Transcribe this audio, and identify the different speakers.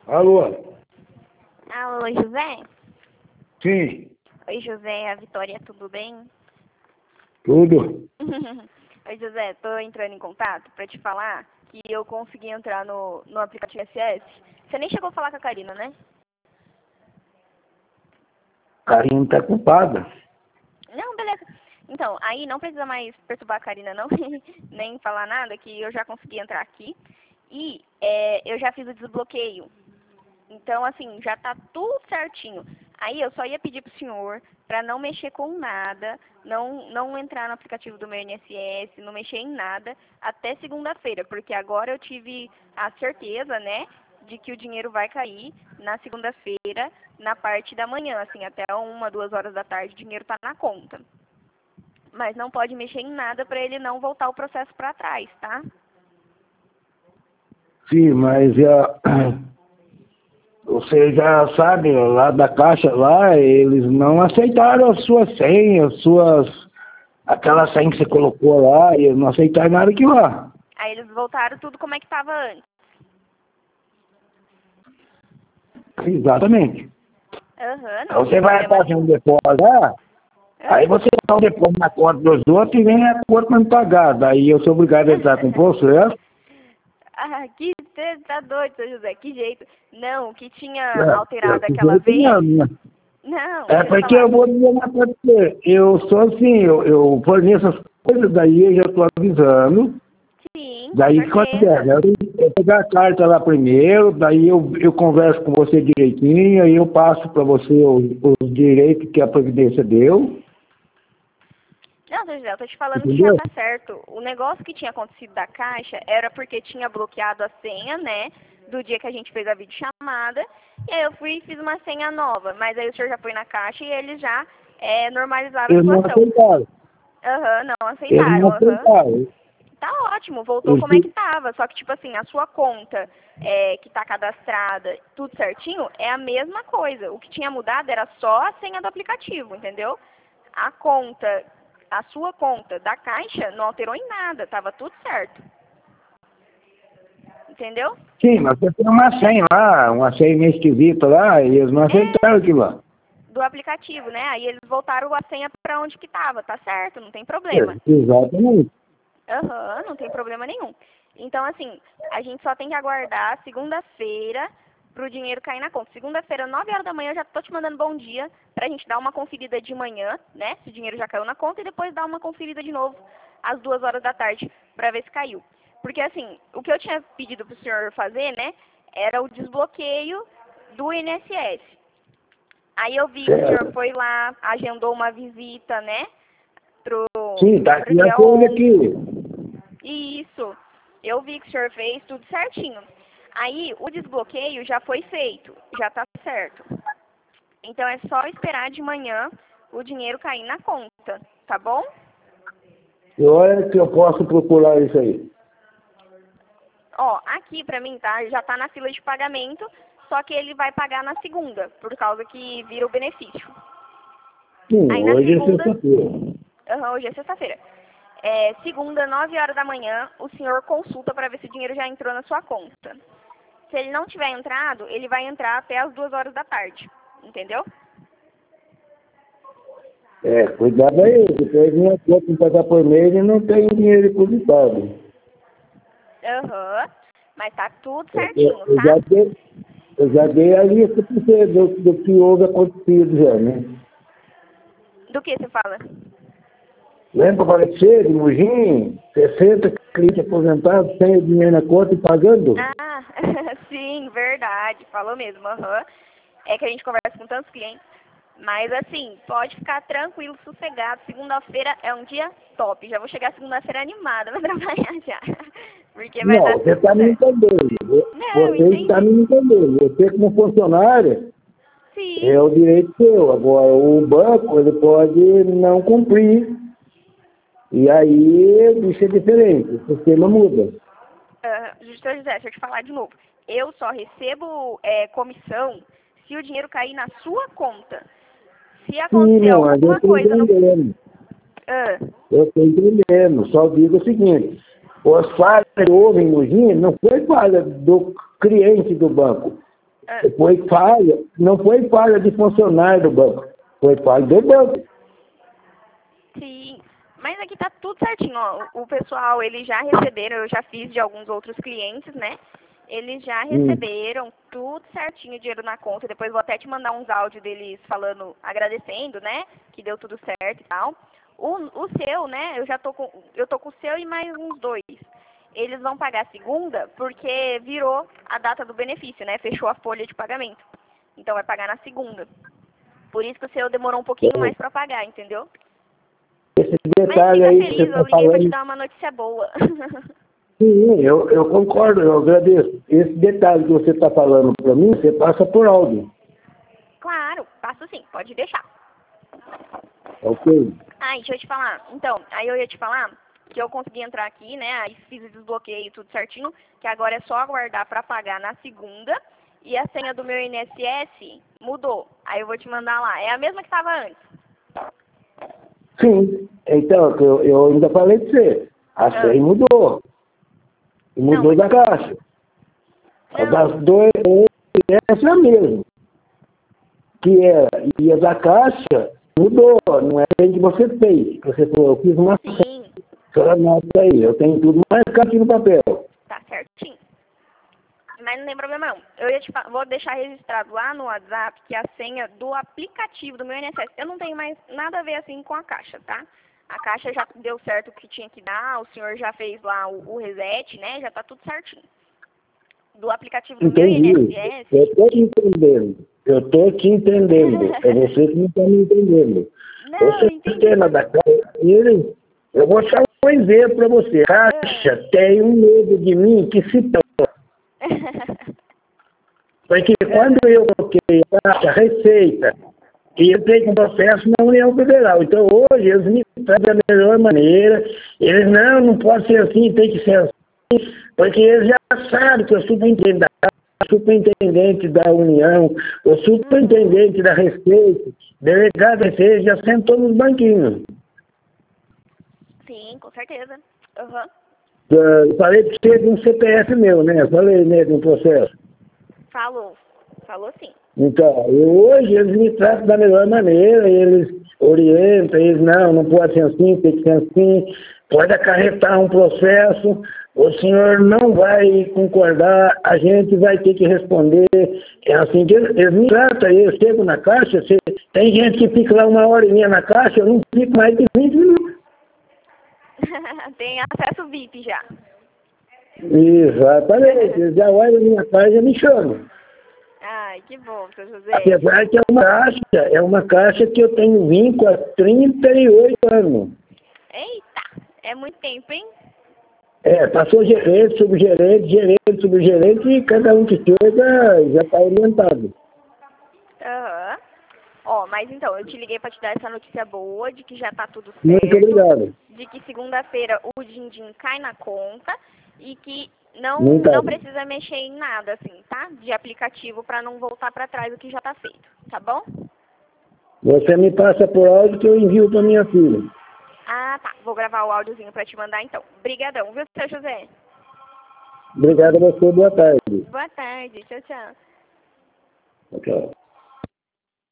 Speaker 1: Alô?
Speaker 2: Alô, José?
Speaker 1: Sim,
Speaker 2: Oi, José, a Vitória, tudo bem?
Speaker 1: tudo.
Speaker 2: Oi, José, tô entrando em contato pra te falar que eu consegui entrar no aplicativo SS. Você nem chegou a falar com a Karina, né?
Speaker 1: Karine tá culpada.
Speaker 2: Não, beleza. Então, aí não precisa mais perturbar a Karina, não, nem falar nada, que eu já consegui entrar aqui. E eu já fiz o desbloqueio. Então, assim, já tá tudo certinho. Aí eu só ia pedir pro senhor para não mexer com nada, não entrar no aplicativo do meu INSS, não mexer em nada até segunda-feira, porque agora eu tive a certeza, né, de que o dinheiro vai cair na segunda-feira, na parte da manhã, assim, até 1, 2 horas da tarde, o dinheiro tá na conta. Mas não pode mexer em nada para ele não voltar o processo para trás, tá?
Speaker 1: Sim, mas você já sabe, lá da Caixa, lá, eles não aceitaram as suas senhas, aquela senha que você colocou lá, e eles não aceitaram nada aqui lá.
Speaker 2: Aí eles voltaram tudo como é que tava antes.
Speaker 1: Exatamente.
Speaker 2: Aham,
Speaker 1: Então
Speaker 2: não tem
Speaker 1: você vai
Speaker 2: problema
Speaker 1: fazer um
Speaker 2: nenhum.
Speaker 1: depósito lá, aí
Speaker 2: Aham.
Speaker 1: você dá um depósito na conta dos outros e vem a conta não pagar. Daí eu sou obrigado a entrar com o processo.
Speaker 2: Ah, que você tá doido, seu José, que jeito. Não, o que tinha
Speaker 1: Eu
Speaker 2: alterado aquela
Speaker 1: fiz
Speaker 2: vez.
Speaker 1: mesmo, né?
Speaker 2: Não,
Speaker 1: É
Speaker 2: deixa eu te
Speaker 1: porque eu
Speaker 2: falar.
Speaker 1: vou dizer uma coisa pra você. Eu sou assim, eu forneço as coisas, daí eu já estou avisando.
Speaker 2: Sim, com
Speaker 1: Daí o que acontece?
Speaker 2: certeza.
Speaker 1: Eu pego a carta lá primeiro, daí eu converso com você direitinho, aí eu passo para você os direitos que a Previdência deu.
Speaker 2: Não, seu José, eu tô te falando que já
Speaker 1: Entendeu?
Speaker 2: tá certo. O negócio que tinha acontecido da Caixa era porque tinha bloqueado a senha, né? Do dia que a gente fez a videochamada. E aí eu fui e fiz uma senha nova. Mas aí o senhor já foi na Caixa e eles já normalizaram a
Speaker 1: Eles não
Speaker 2: situação.
Speaker 1: aceitaram.
Speaker 2: Aham, não
Speaker 1: Eles
Speaker 2: aceitaram,
Speaker 1: não
Speaker 2: aham.
Speaker 1: aceitaram.
Speaker 2: Tá ótimo, voltou
Speaker 1: Eles,
Speaker 2: como é que tava. Só que, tipo assim, a sua conta que tá cadastrada, tudo certinho, é a mesma coisa. O que tinha mudado era só a senha do aplicativo, entendeu? A conta, a sua conta da Caixa não alterou em nada, tava tudo certo. Entendeu?
Speaker 1: sim, mas você tem uma senha lá, uma senha meio esquisita lá, e eles não
Speaker 2: É
Speaker 1: aceitaram aquilo lá.
Speaker 2: do aplicativo, né? Aí eles voltaram a senha pra onde que tava, tá certo, não tem
Speaker 1: É,
Speaker 2: problema.
Speaker 1: exatamente.
Speaker 2: Aham, não tem problema nenhum. Então, assim, a gente só tem que aguardar segunda-feira pro dinheiro cair na conta. Segunda-feira, 9 horas da manhã, eu já tô te mandando bom dia pra gente dar uma conferida de manhã, né? Se o dinheiro já caiu na conta, e depois dar uma conferida de novo às 2 horas da tarde pra ver se caiu. Porque, assim, o que eu tinha pedido pro senhor fazer, né, era o desbloqueio do INSS. Aí eu vi que o senhor
Speaker 1: Certo.
Speaker 2: foi lá, agendou uma visita, né, pro,
Speaker 1: Sim, tá
Speaker 2: pro
Speaker 1: aqui a
Speaker 2: dia
Speaker 1: folha
Speaker 2: 11.
Speaker 1: aqui.
Speaker 2: Isso. Eu vi que o senhor fez tudo certinho. Aí, o desbloqueio já foi feito, já tá certo. Então, é só esperar de manhã o dinheiro cair na conta, tá bom?
Speaker 1: E olha que eu posso procurar isso aí.
Speaker 2: Ó, aqui pra mim, tá? Já tá na fila de pagamento, só que ele vai pagar na segunda, por causa que vira o benefício.
Speaker 1: Sim,
Speaker 2: Aí, na
Speaker 1: hoje é
Speaker 2: segunda,
Speaker 1: sexta-feira.
Speaker 2: hoje é sexta-feira. Segunda, 9 horas da manhã, o senhor consulta para ver se o dinheiro já entrou na sua conta. Se ele não tiver entrado, ele vai entrar até as 2 horas da tarde. Entendeu?
Speaker 1: É, cuidado aí, depois minha conta pagar por mês e não tem dinheiro depositado.
Speaker 2: Aham. Mas tá tudo
Speaker 1: Eu,
Speaker 2: certinho,
Speaker 1: eu
Speaker 2: tá?
Speaker 1: já dei, eu já dei a lista para você do que houve acontecido já, né?
Speaker 2: Do que você fala?
Speaker 1: Lembra para você, de Mugim, 60 clientes aposentados, sem o dinheiro na conta e pagando?
Speaker 2: Ah, sim, verdade. Falou mesmo, aham. É que a gente conversa com tantos clientes. Mas assim, pode ficar tranquilo, sossegado. Segunda-feira é um dia top. Já vou chegar segunda-feira animada pra trabalhar já. Porque vai
Speaker 1: Não,
Speaker 2: dar
Speaker 1: você
Speaker 2: tudo
Speaker 1: está me
Speaker 2: certo.
Speaker 1: entendendo.
Speaker 2: Não,
Speaker 1: Você está
Speaker 2: entendi.
Speaker 1: me entendendo. Você como funcionário,
Speaker 2: Sim.
Speaker 1: é o direito seu. Agora, o banco, ele pode não cumprir. E aí, o bicho é diferente. O sistema muda.
Speaker 2: Justo José, deixa eu te falar de novo. Eu só recebo comissão se o dinheiro cair na sua conta. Se
Speaker 1: Sim,
Speaker 2: acontecer
Speaker 1: não, mas eu
Speaker 2: alguma
Speaker 1: estou
Speaker 2: coisa no.
Speaker 1: entendendo.
Speaker 2: Ah,
Speaker 1: Eu estou entendendo. Só digo o seguinte. As falhas que houve em Mogi não foi falha do cliente do banco. Foi falha, não foi falha de funcionário do banco, foi falha do banco.
Speaker 2: Sim, mas aqui tá tudo certinho, ó. O pessoal, eles já receberam, eu já fiz de alguns outros clientes, né? Eles já receberam tudo certinho, dinheiro na conta. Depois vou até te mandar uns áudios deles falando, agradecendo, né? Que deu tudo certo e tal. O seu, né? Eu tô com o seu e mais uns 2. Eles vão pagar segunda porque virou a data do benefício, né? Fechou a folha de pagamento. Então vai pagar na segunda. Por isso que o seu demorou um pouquinho mais pra pagar, entendeu?
Speaker 1: Esse
Speaker 2: Mas
Speaker 1: detalhe
Speaker 2: fica
Speaker 1: aí que
Speaker 2: feliz,
Speaker 1: você
Speaker 2: eu
Speaker 1: está
Speaker 2: liguei pra te
Speaker 1: falando,
Speaker 2: dar uma notícia boa.
Speaker 1: sim, eu concordo, eu agradeço. Esse detalhe que você está falando para mim, você passa por áudio,
Speaker 2: Claro, passo sim, pode deixar.
Speaker 1: ok?
Speaker 2: Ah, e deixa eu te falar. Então, aí eu ia te falar que eu consegui entrar aqui, né? Aí fiz o desbloqueio tudo certinho, que agora é só aguardar pra pagar na segunda. E a senha do meu INSS mudou. Aí eu vou te mandar lá. É a mesma que estava antes.
Speaker 1: Sim, então, eu ainda falei para você, a
Speaker 2: Ah,
Speaker 1: senha mudou,
Speaker 2: não,
Speaker 1: mudou
Speaker 2: mas...
Speaker 1: da caixa. A das
Speaker 2: Não.
Speaker 1: dois é essa mesmo, que era, e a da caixa mudou, não é a que você fez. Você falou, eu fiz uma
Speaker 2: Sim,
Speaker 1: senha, nota aí, eu tenho tudo marcado aqui no papel.
Speaker 2: tá certinho. Mas não tem problema não. Eu ia vou deixar registrado lá no WhatsApp que a senha do aplicativo do meu INSS. Eu não tenho mais nada a ver assim com a Caixa, tá? A Caixa já deu certo o que tinha que dar, o senhor já fez lá o reset, né? Já tá tudo certinho. Do aplicativo do meu
Speaker 1: Entendi.
Speaker 2: INSS.
Speaker 1: Eu estou te entendendo. Eu estou te entendendo. É você que não está me entendendo. O
Speaker 2: Não, entendi.
Speaker 1: sistema da Caixa, eu vou dar um exemplo para você. A Caixa tem um medo de mim que se torna. Porque quando eu coloquei a Caixa Receita, e eu tenho um processo na União Federal. Então hoje eles me tratam da melhor maneira. Eles não pode ser assim, tem que ser assim. Porque eles já sabem que eu sou superintendente da União, o superintendente da Receita, delegado da Receita, já sentou nos banquinhos.
Speaker 2: Sim, com certeza. Aham.
Speaker 1: Falei para você de um CPF meu, né? Falei, né, de um processo.
Speaker 2: Falou. Falou sim.
Speaker 1: Então, hoje eles me tratam da melhor maneira, eles orientam, eles não pode ser assim, tem que ser assim, pode acarretar um processo, o senhor não vai concordar, a gente vai ter que responder. É assim que eles me tratam, eu chego na caixa, tem gente que fica lá 1 horinha na caixa, eu não fico mais de 20 minutos.
Speaker 2: Tem acesso VIP já.
Speaker 1: Exatamente, eles já olham a minha caixa e me chamam.
Speaker 2: Ai, que bom, seu José.
Speaker 1: Apesar que é uma caixa que eu tenho vínculo há 38 anos.
Speaker 2: Eita, é muito tempo, hein?
Speaker 1: Passou gerente, subgerente, e cada um que chega já está orientado.
Speaker 2: Aham. Ó, mas então, eu te liguei pra te dar essa notícia boa, de que já tá tudo
Speaker 1: Muito
Speaker 2: certo,
Speaker 1: obrigado.
Speaker 2: de que segunda-feira o din-din cai na conta e que não
Speaker 1: Muito obrigado.
Speaker 2: precisa mexer em nada, assim, tá? De aplicativo pra não voltar pra trás o que já tá feito, tá bom?
Speaker 1: Você me passa por áudio que eu envio para minha filha.
Speaker 2: Ah, tá. Vou gravar o áudiozinho pra te mandar então. Brigadão, viu, seu José?
Speaker 1: Obrigado a você, boa tarde.
Speaker 2: Boa tarde, tchau, tchau.
Speaker 1: Tchau.